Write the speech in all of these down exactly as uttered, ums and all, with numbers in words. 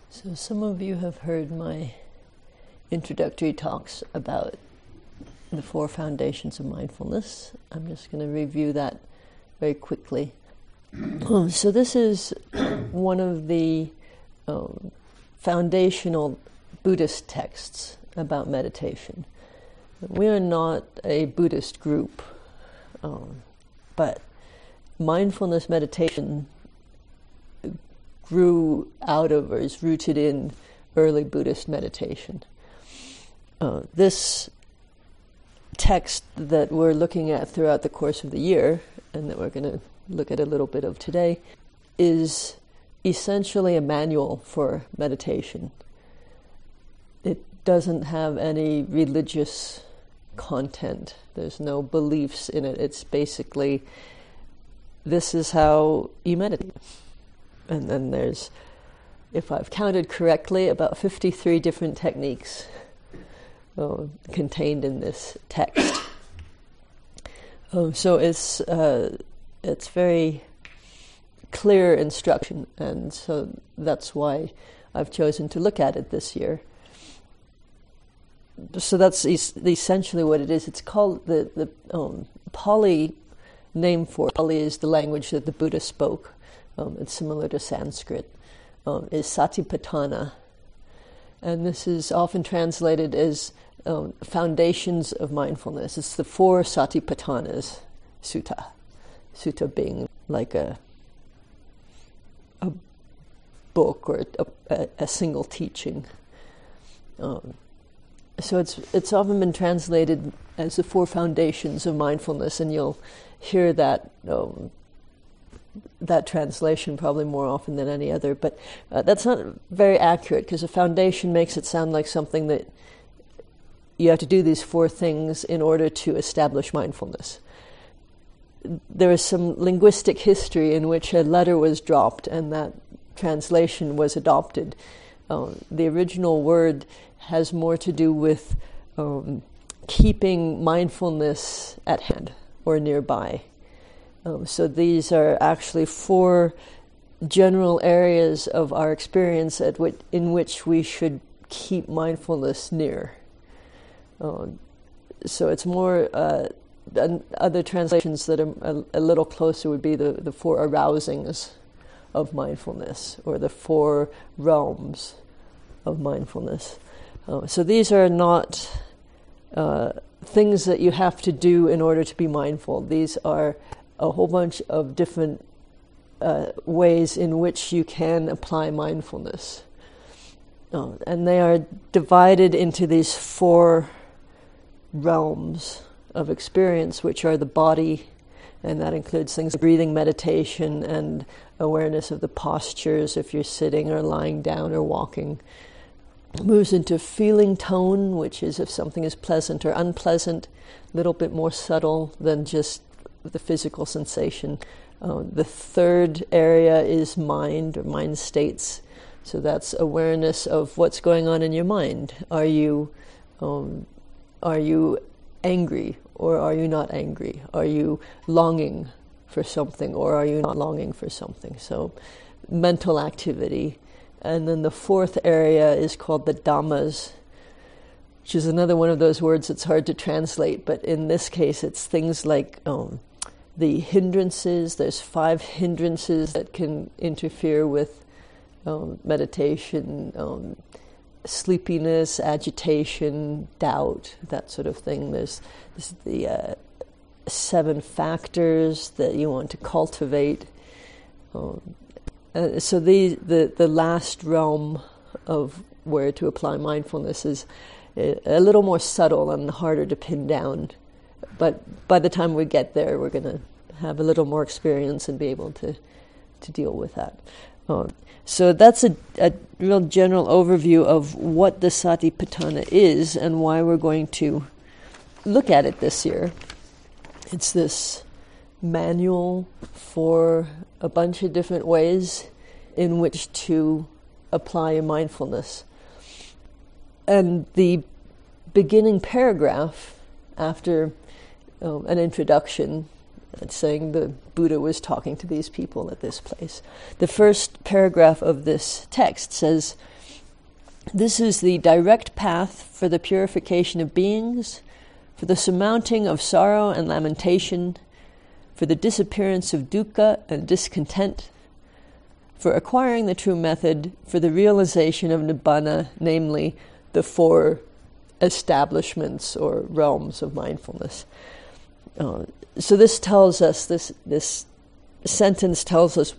So some of you have heard my introductory talks about the four foundations of mindfulness. I'm just going to review that very quickly. Um, so this is one of the um, foundational Buddhist texts about meditation. We are not a Buddhist group, um, but mindfulness meditation grew out of or is rooted in early Buddhist meditation. Uh, this text that we're looking at throughout the course of the year, and that we're going to look at a little bit of today, is essentially a manual for meditation. It doesn't have any religious content. There's no beliefs in it. It's basically, this is how you meditate. And then there's, if I've counted correctly, about fifty-three different techniques uh, contained in this text. Um, so it's uh, it's very clear instruction, and so that's why I've chosen to look at it this year. So that's es- essentially what it is. It's called, the, the um, Pali name for it, Pali is the language that the Buddha spoke. Um, it's similar to Sanskrit, um, is Satipatthana. And this is often translated as um, foundations of mindfulness. It's the four Satipatthanas sutta. Sutta being like a a book or a, a single teaching. Um, so it's it's often been translated as the four foundations of mindfulness, and you'll hear that um, that translation probably more often than any other, but uh, that's not very accurate, because a foundation makes it sound like something that you have to do these four things in order to establish mindfulness. There is some linguistic history in which a letter was dropped and that translation was adopted. Uh, the original word has more to do with um, keeping mindfulness at hand or nearby. Um, so these are actually four general areas of our experience at which, in which we should keep mindfulness near. Um, so it's more, uh, than other translations that are a, a little closer would be the, the four arousings of mindfulness, or the four realms of mindfulness. Uh, so these are not uh, things that you have to do in order to be mindful. These are a whole bunch of different uh, ways in which you can apply mindfulness. Uh, and they are divided into these four realms of experience, which are the body, and that includes things like breathing meditation and awareness of the postures if you're sitting or lying down or walking. It moves into feeling tone, which is if something is pleasant or unpleasant, a little bit more subtle than just the physical sensation. Uh, the third area is mind, or mind states. So that's awareness of what's going on in your mind. Are you, um, are you angry, or are you not angry? Are you longing for something, or are you not longing for something? So mental activity. And then the fourth area is called the Dhammas, which is another one of those words that's hard to translate, but in this case it's things like um, the hindrances. There's five hindrances that can interfere with um, meditation, um, sleepiness, agitation, doubt, that sort of thing. There's, there's the uh, seven factors that you want to cultivate. Um, uh, so the, the, the last realm of where to apply mindfulness is a little more subtle and harder to pin down. But by the time we get there, we're going to have a little more experience and be able to, to deal with that. Um, so that's a, a real general overview of what the Satipatthana is and why we're going to look at it this year. It's this manual for a bunch of different ways in which to apply your mindfulness. And the beginning paragraph, after um, an introduction, saying the Buddha was talking to these people at this place, the first paragraph of this text says, This is the direct path for the purification of beings, for the surmounting of sorrow and lamentation, for the disappearance of dukkha and discontent, for acquiring the true method, for the realization of nibbana, namely the four establishments or realms of mindfulness. Uh, so this tells us, this this sentence tells us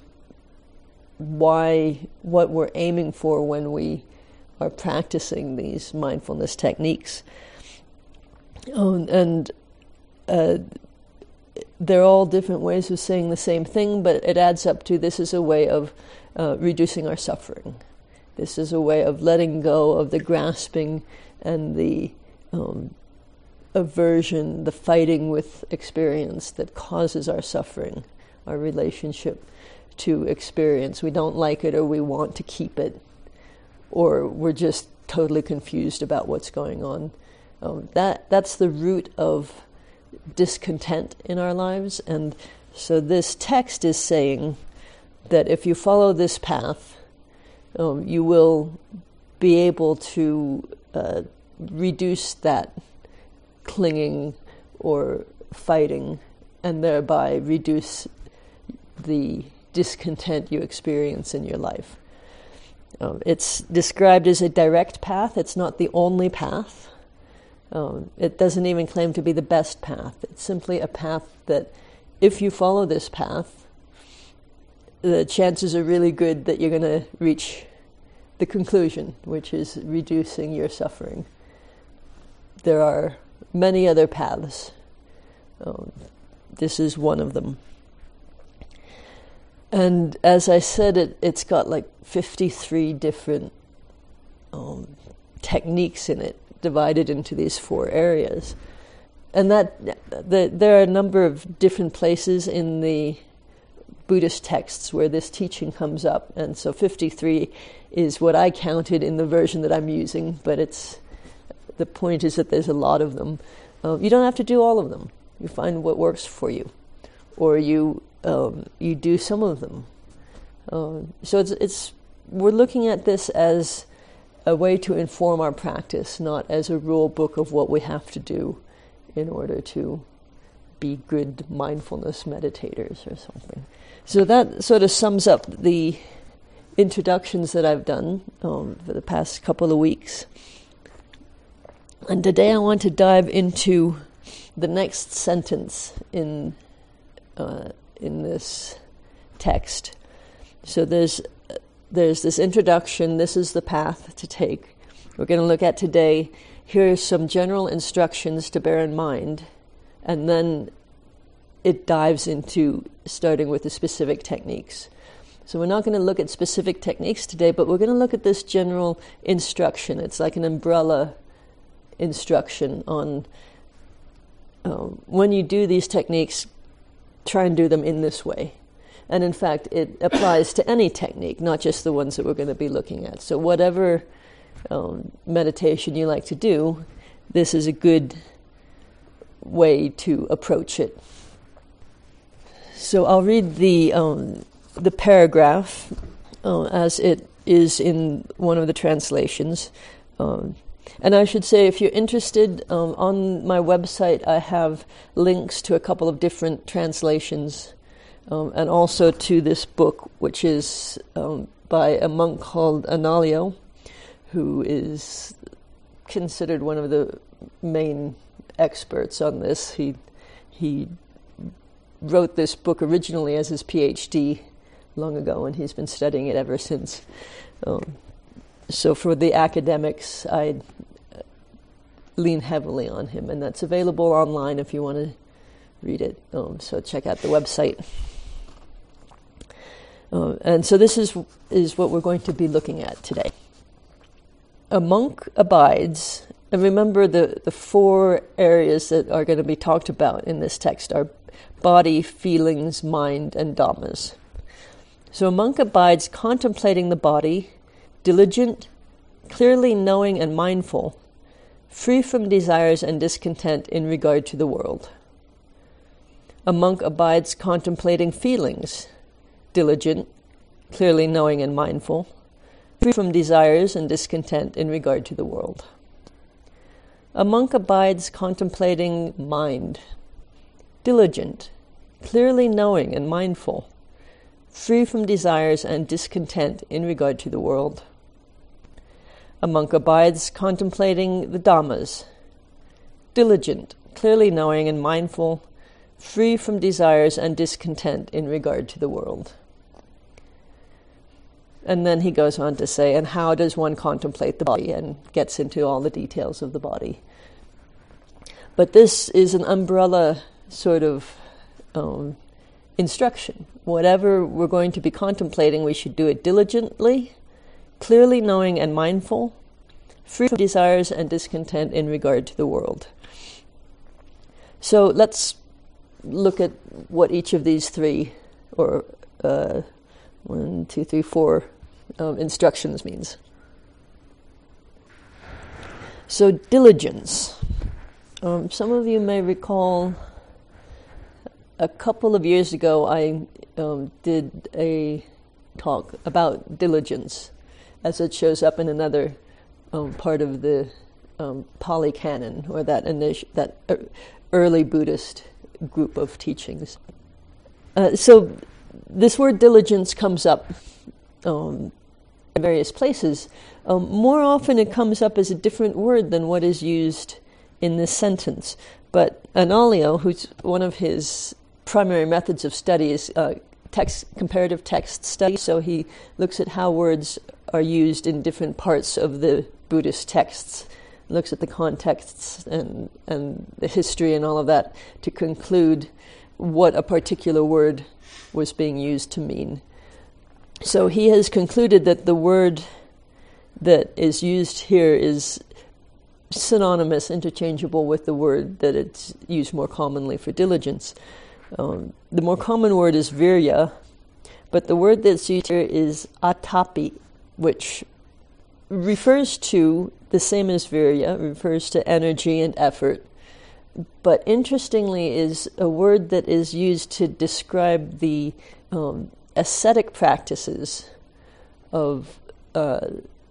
why, what we're aiming for when we are practicing these mindfulness techniques. Um, and uh, they're all different ways of saying the same thing, but it adds up to this is a way of uh, reducing our suffering. This is a way of letting go of the grasping and the um, aversion, the fighting with experience that causes our suffering, our relationship to experience. We don't like it, or we want to keep it, or we're just totally confused about what's going on. Um, that that's the root of discontent in our lives. And so this text is saying that if you follow this path, um, you will be able to uh, reduce that clinging or fighting, and thereby reduce the discontent you experience in your life. Um, it's described as a direct path. It's not the only path. Um, it doesn't even claim to be the best path. It's simply a path that, if you follow this path, the chances are really good that you're going to reach the conclusion, which is reducing your suffering. There are many other paths. Um, this is one of them. And as I said, it, it's got like fifty-three different um, techniques in it, divided into these four areas. And that the, there are a number of different places in the Buddhist texts where this teaching comes up. And so fifty-three is what I counted in the version that I'm using, but it's the point is that there's a lot of them. Uh, you don't have to do all of them. You find what works for you, or you um, you do some of them. Uh, so it's it's we're looking at this as a way to inform our practice, not as a rule book of what we have to do in order to be good mindfulness meditators or something. So that sort of sums up the introductions that I've done um, for the past couple of weeks. And today I want to dive into the next sentence in uh, in this text. So there's there's this introduction. This is the path to take. We're going to look at today. Here are some general instructions to bear in mind, and then it dives into starting with the specific techniques. So we're not going to look at specific techniques today, but we're going to look at this general instruction. It's like an umbrella instruction on um, when you do these techniques, try and do them in this way. And in fact, it applies to any technique, not just the ones that we're going to be looking at. So whatever um, meditation you like to do, this is a good way to approach it. So I'll read the um, the paragraph uh, as it is in one of the translations. Um, and I should say, if you're interested, um, on my website I have links to a couple of different translations, um, and also to this book, which is um, by a monk called Analayo, who is considered one of the main experts on this. He he wrote this book originally as his PhD long ago, and he's been studying it ever since. Um, so for the academics, I lean heavily on him, and that's available online if you want to read it. Um, so check out the website. Uh, and so this is is what we're going to be looking at today. A monk abides, and remember the, the four areas that are going to be talked about in this text are body, feelings, mind, and dhammas. So a monk abides contemplating the body, diligent, clearly knowing and mindful, free from desires and discontent in regard to the world. A monk abides contemplating feelings, diligent, clearly knowing and mindful, free from desires and discontent in regard to the world. A monk abides contemplating mind, diligent, clearly knowing and mindful, free from desires and discontent in regard to the world. A monk abides contemplating the Dhammas, diligent, clearly knowing and mindful, free from desires and discontent in regard to the world. And then he goes on to say, and how does one contemplate the body, and gets into all the details of the body. But this is an umbrella sort of um, instruction. Whatever we're going to be contemplating, we should do it diligently, clearly knowing and mindful, free from desires and discontent in regard to the world. So let's look at what each of these three, or uh, one, two, three, four um, instructions means. So diligence. Um, some of you may recall a couple of years ago I um, did a talk about diligence as it shows up in another um, part of the um, Pali Canon, or that initi- that early Buddhist group of teachings. Uh, so this word diligence comes up um, in various places. Um, more often it comes up as a different word than what is used in this sentence. But Analayo, who's one of his primary methods of study is uh, text, comparative text study, so he looks at how words are used in different parts of the Buddhist texts, looks at the contexts and, and the history and all of that to conclude what a particular word was being used to mean. So he has concluded that the word that is used here is synonymous, interchangeable with the word that it's used more commonly for diligence. Um, the more common word is virya, but the word that's used here is atapi, which refers to the same as virya, refers to energy and effort, but interestingly is a word that is used to describe the um, ascetic practices of uh,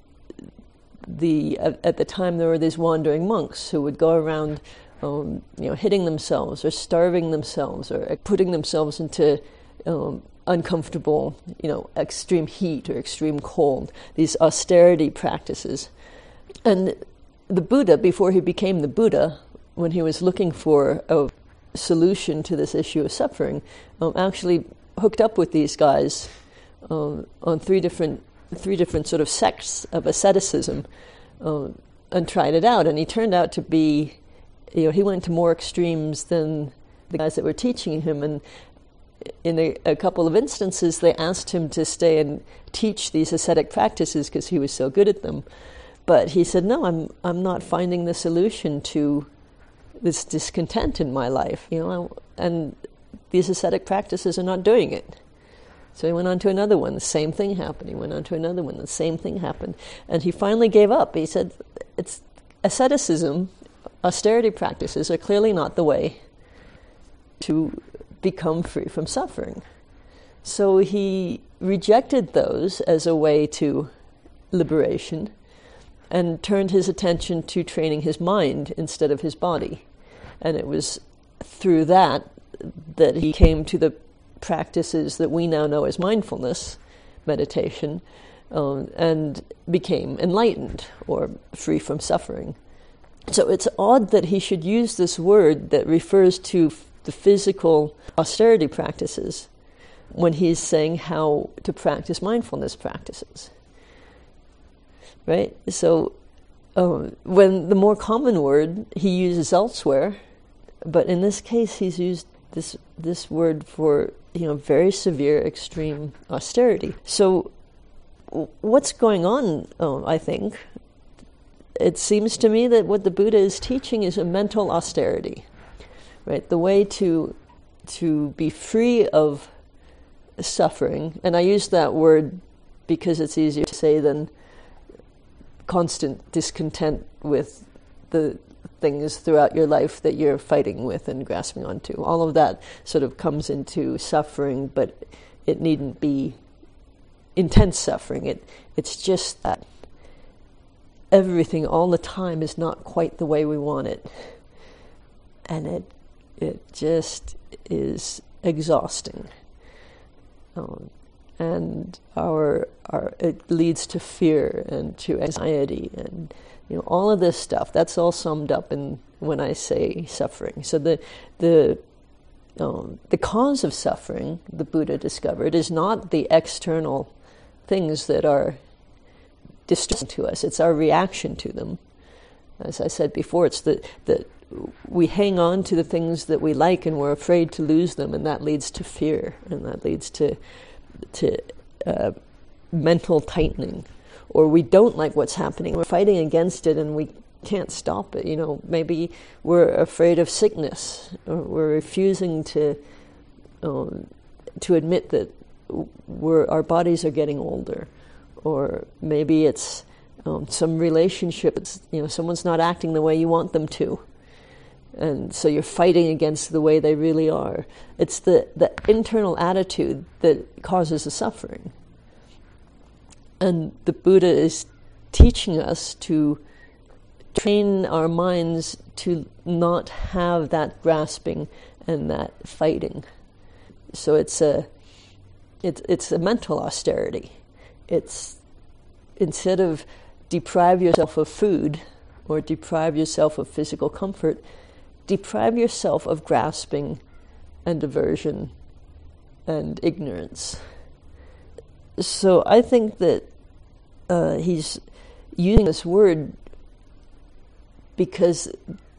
the at, at the time there were these wandering monks who would go around um, you know hitting themselves or starving themselves or putting themselves into um, uncomfortable, you know, extreme heat or extreme cold, these austerity practices. And the Buddha, before he became the Buddha, when he was looking for a solution to this issue of suffering, um, actually hooked up with these guys um, on three different three different sort of sects of asceticism um, and tried it out. And he turned out to be, you know, he went to more extremes than the guys that were teaching him. And in a, a couple of instances, they asked him to stay and teach these ascetic practices because he was so good at them. But he said, no, I'm I'm not finding the solution to this discontent in my life, you know, and these ascetic practices are not doing it. So he went on to another one, the same thing happened. He went on to another one, the same thing happened. And he finally gave up. He said, it's asceticism, austerity practices are clearly not the way to become free from suffering. So he rejected those as a way to liberation and turned his attention to training his mind instead of his body. And it was through that that he came to the practices that we now know as mindfulness meditation um, and became enlightened or free from suffering. So it's odd that he should use this word that refers to f- the physical austerity practices when he's saying how to practice mindfulness practices. Right? So uh, when the more common word he uses elsewhere, but in this case he's used this this word for, you know, very severe, extreme austerity. So w- what's going on, oh, I think, it seems to me that what the Buddha is teaching is a mental austerity, right? The way to to be free of suffering, and I use that word because it's easier to say than constant discontent with the things throughout your life that you're fighting with and grasping onto. All of that sort of comes into suffering, but it needn't be intense suffering. It it's just that everything all the time is not quite the way we want it, and it it just is exhausting. Um, and our our it leads to fear and to anxiety and you know all of this stuff. That's all summed up in when I say suffering. So the the um, the cause of suffering, the Buddha discovered, is not the external things that are distressing to us. It's our reaction to them. As I said before, it's the the we hang on to the things that we like and we're afraid to lose them, and that leads to fear, and that leads to to uh, mental tightening. Or we don't like what's happening, we're fighting against it and we can't stop it. You know, maybe we're afraid of sickness, or we're refusing to um, to admit that we're, our bodies are getting older. Or maybe it's um, some relationship, it's, you know, someone's not acting the way you want them to. And so you're fighting against the way they really are. It's the, the internal attitude that causes the suffering. And the Buddha is teaching us to train our minds to not have that grasping and that fighting. So it's a, it's, it's a mental austerity. It's instead of deprive yourself of food or deprive yourself of physical comfort, deprive yourself of grasping and aversion and ignorance. So I think that uh, he's using this word because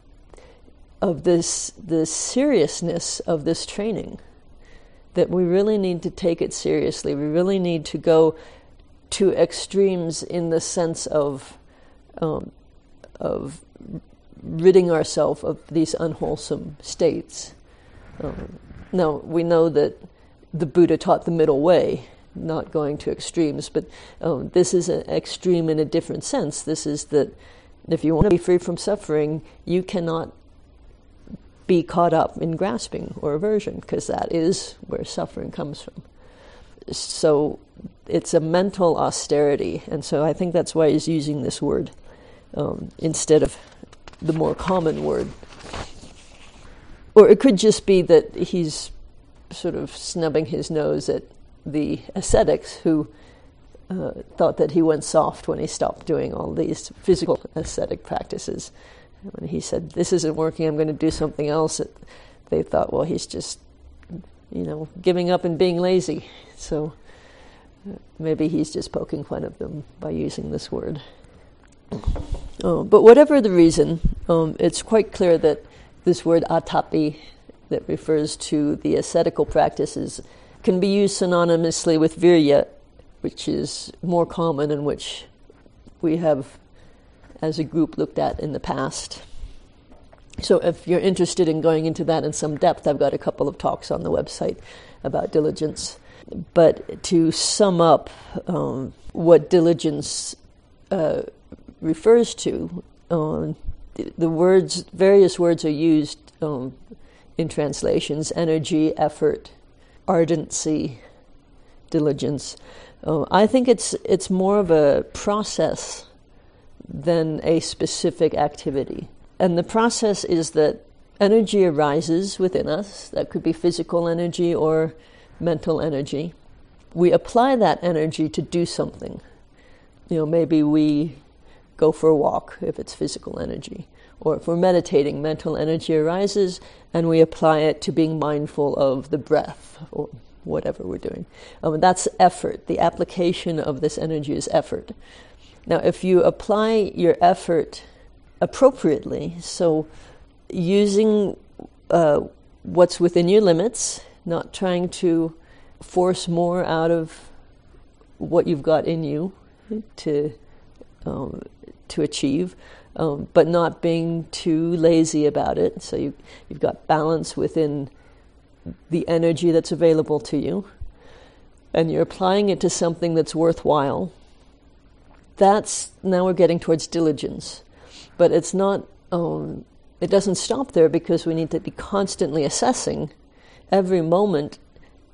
of this the seriousness of this training, that we really need to take it seriously. We really need to go to extremes in the sense of um, of ridding ourselves of these unwholesome states. Um, now, we know that the Buddha taught the middle way, not going to extremes, but um, this is an extreme in a different sense. This is that if you want to be free from suffering, you cannot be caught up in grasping or aversion, because that is where suffering comes from. So it's a mental austerity, and so I think that's why he's using this word um, instead of the more common word. Or it could just be that he's sort of snubbing his nose at the ascetics who uh, thought that he went soft when he stopped doing all these physical ascetic practices. When he said, this isn't working, I'm going to do something else, it, they thought, well, he's just, you know, giving up and being lazy. So uh, maybe he's just poking fun of them by using this word. Oh, but whatever the reason, um, it's quite clear that this word atapi, that refers to the ascetical practices, can be used synonymously with virya, which is more common and which we have, as a group, looked at in the past. So if you're interested in going into that in some depth, I've got a couple of talks on the website about diligence. But to sum up um, what diligence uh, refers to, um, the, the words, various words are used um, in translations: energy, effort, ardency, diligence. Uh, I think it's it's more of a process than a specific activity. And the process is that energy arises within us. That could be physical energy or mental energy. We apply that energy to do something. You know, maybe we go for a walk if it's physical energy. Or if we're meditating, mental energy arises and we apply it to being mindful of the breath or whatever we're doing. Um, that's effort. The application of this energy is effort. Now, if you apply your effort appropriately, so using uh, what's within your limits, not trying to force more out of what you've got in you to um, to achieve, um, but not being too lazy about it. So you, you've got balance within the energy that's available to you, and you're applying it to something that's worthwhile. That's, now we're getting towards diligence. But it's not, um, it doesn't stop there, because we need to be constantly assessing every moment,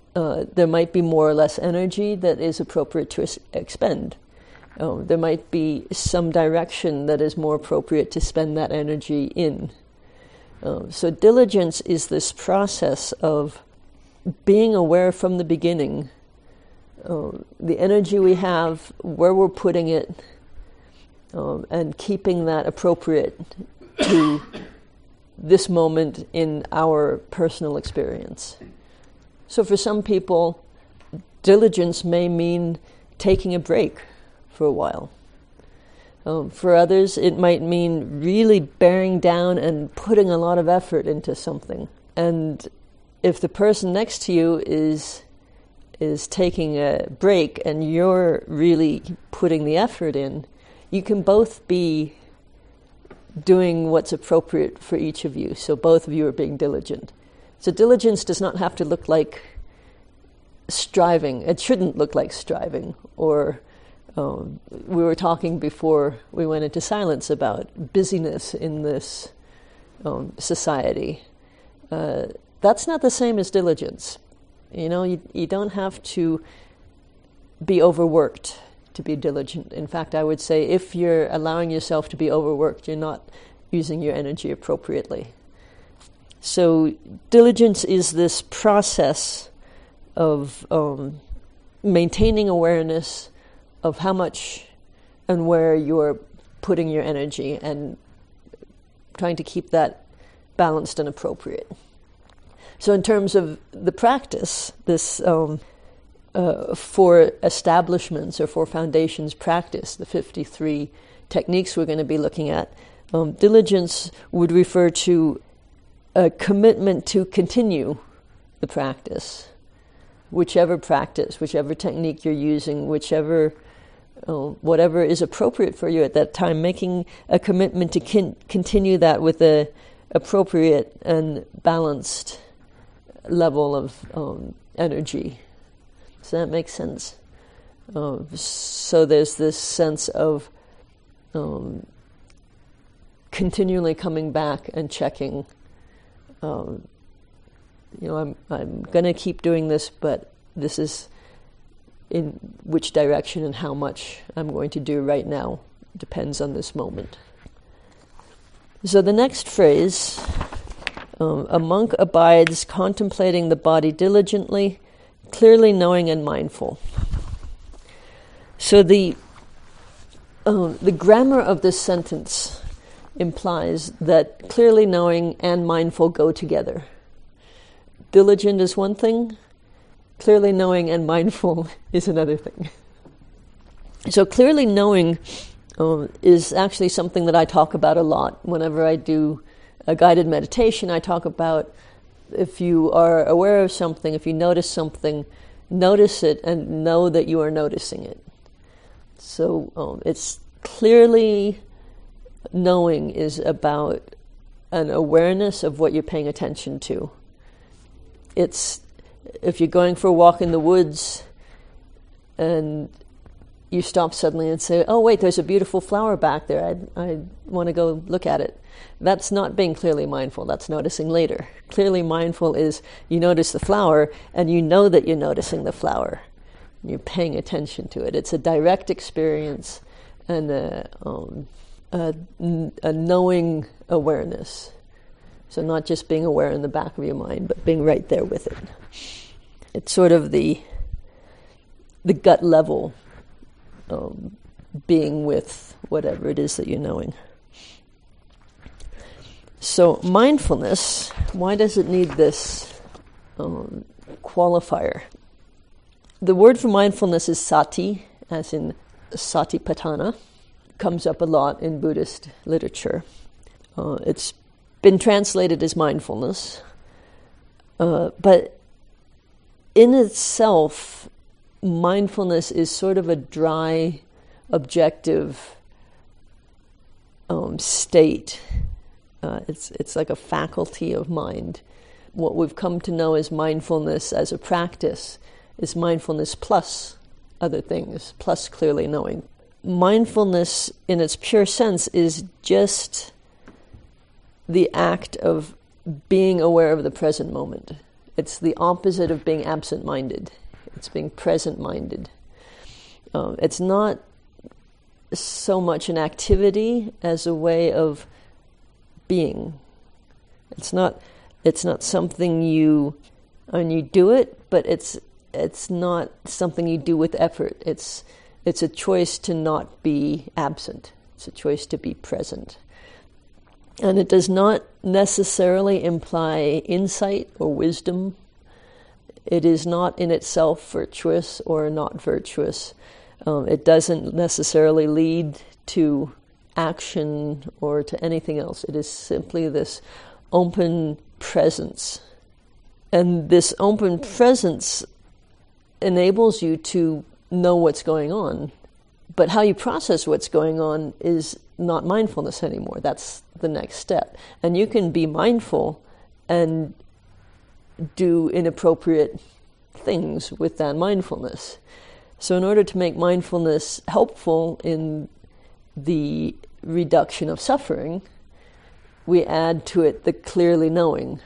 uh, there might be more or less energy that is appropriate to expend. Um, there might be some direction that is more appropriate to spend that energy in. Um, so diligence is this process of being aware from the beginning, uh, the energy we have, where we're putting it, um, and keeping that appropriate to this moment in our personal experience. So for some people, diligence may mean taking a break for a while. Um, for others, it might mean really bearing down and putting a lot of effort into something. And if the person next to you is is taking a break and you're really putting the effort in, you can both be doing what's appropriate for each of you. So both of you are being diligent. So diligence does not have to look like striving. It shouldn't look like striving. Or um, we were talking before we went into silence about busyness in this um, society. Uh, that's not the same as diligence. You know, you, you don't have to be overworked to be diligent. In fact, I would say if you're allowing yourself to be overworked, you're not using your energy appropriately. So diligence is this process of um, maintaining awareness of how much and where you're putting your energy and trying to keep that balanced and appropriate. So in terms of the practice, this um, uh, for establishments or for foundations practice, the fifty-three techniques we're going to be looking at, um, diligence would refer to a commitment to continue the practice, whichever practice, whichever technique you're using, whichever, uh, whatever is appropriate for you at that time, making a commitment to kin- continue that with a appropriate and balanced level of um, energy. Does that make sense? Uh, so there's this sense of um, continually coming back and checking. Um, you know, I'm I'm going to keep doing this, but this is in which direction and how much I'm going to do right now depends on this moment. So the next phrase, um, a monk abides contemplating the body diligently, clearly knowing and mindful. So the uh, the grammar of this sentence implies that clearly knowing and mindful go together. Diligent is one thing, clearly knowing and mindful is another thing. So clearly knowing uh, is actually something that I talk about a lot. Whenever I do a guided meditation, I talk about if you are aware of something, if you notice something, notice it and know that you are noticing it. So um, it's clearly knowing is about an awareness of what you're paying attention to. It's if you're going for a walk in the woods and you stop suddenly and say, oh wait, there's a beautiful flower back there, I I want to go look at it. That's not being clearly mindful, that's noticing later. Clearly mindful is you notice the flower and you know that you're noticing the flower. You're paying attention to it. It's a direct experience and a, um, a, a knowing awareness. So not just being aware in the back of your mind, but being right there with it. It's sort of the the gut level um, being with whatever it is that you're knowing. So mindfulness, why does it need this um, qualifier? The word for mindfulness is sati, as in satipatthana. Comes up a lot in Buddhist literature. Uh, it's been translated as mindfulness, uh, but in itself, mindfulness is sort of a dry, objective um, state. Uh, it's it's like a faculty of mind. What we've come to know as mindfulness as a practice is mindfulness plus other things, plus clearly knowing. Mindfulness in its pure sense is just the act of being aware of the present moment. It's the opposite of being absent-minded. It's being present-minded. Um, it's not so much an activity as a way of being. It's not. It's not something you, and you do it, but it's it's not something you do with effort. It's it's a choice to not be absent. It's a choice to be present. And it does not necessarily imply insight or wisdom. It is not in itself virtuous or not virtuous. Um, it doesn't necessarily lead to action or to anything else. It is simply this open presence. And this open presence enables you to know what's going on. But how you process what's going on is not mindfulness anymore. That's the next step. And you can be mindful and do inappropriate things with that mindfulness. So in order to make mindfulness helpful in the reduction of suffering, we add to it the clearly knowing.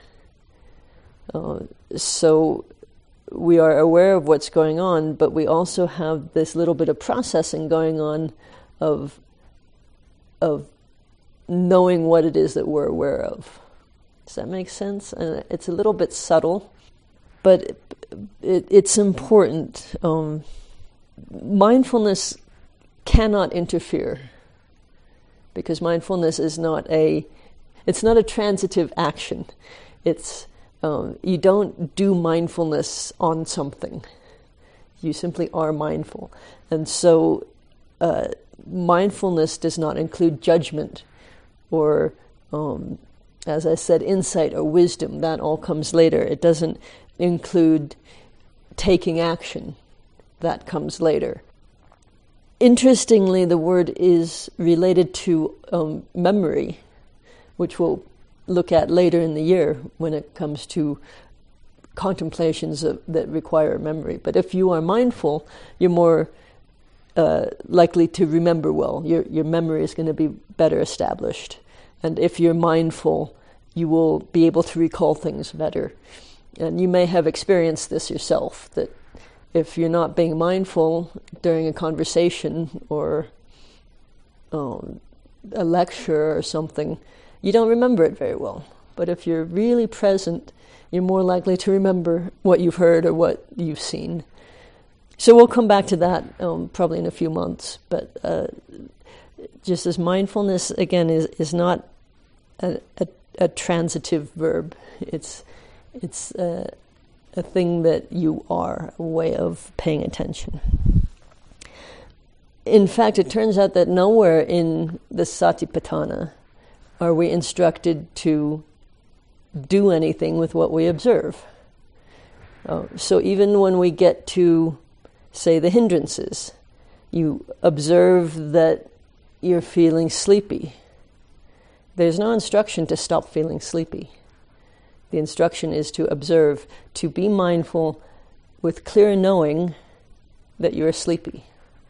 Uh, so we are aware of what's going on, but we also have this little bit of processing going on of of knowing what it is that we're aware of. Does that make sense? And it's a little bit subtle, but it, it, it's important. Um, mindfulness cannot interfere, because mindfulness is not a it's not a transitive action. It's um, you don't do mindfulness on something. You simply are mindful, and so uh, mindfulness does not include judgment or, um, as I said, insight or wisdom. That all comes later. It doesn't include taking action. That comes later. Interestingly, the word is related to um, memory, which we'll look at later in the year when it comes to contemplations of, that require memory. But if you are mindful, you're more uh, likely to remember well. Your your memory is going to be better established. And if you're mindful, you will be able to recall things better. And you may have experienced this yourself, that if you're not being mindful during a conversation or um, a lecture or something, you don't remember it very well. But if you're really present, you're more likely to remember what you've heard or what you've seen. So we'll come back to that um, probably in a few months. But uh, just as mindfulness, again, is, is not a, a, a transitive verb. It's it's uh, a thing that you are, a way of paying attention. In fact, it turns out that nowhere in the Satipatthana are we instructed to do anything with what we observe. Uh, so even when we get to, say, the hindrances, you observe that you're feeling sleepy. There's no instruction to stop feeling sleepy. The instruction is to observe, to be mindful with clear knowing that you're sleepy.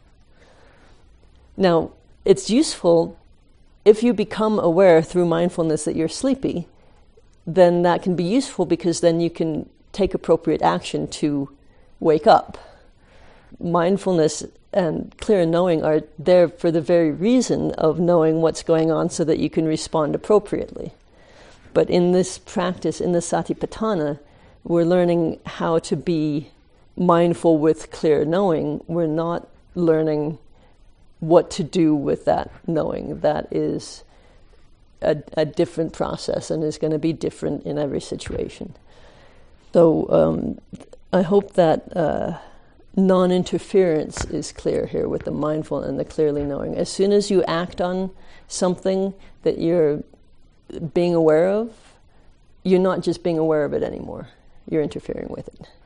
Now, it's useful if you become aware through mindfulness that you're sleepy, then that can be useful because then you can take appropriate action to wake up. Mindfulness and clear knowing are there for the very reason of knowing what's going on so that you can respond appropriately. But in this practice, in the Satipatthana, we're learning how to be mindful with clear knowing. We're not learning what to do with that knowing. That is a, a different process and is going to be different in every situation. So um, I hope that uh, non-interference is clear here with the mindful and the clearly knowing. As soon as you act on something that you're being aware of, you're not just being aware of it anymore. You're interfering with it.